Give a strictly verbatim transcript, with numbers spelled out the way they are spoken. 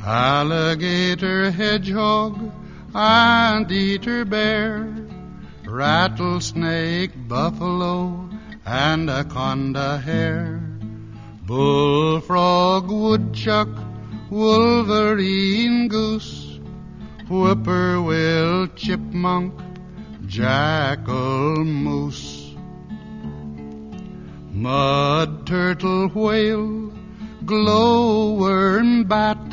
alligator, hedgehog, anteater, bear, rattlesnake, buffalo, anaconda, hare, bullfrog, woodchuck, wolverine, goose, whippoorwill, chipmunk, jackal, moose, mud turtle, whale, glowworm, bat,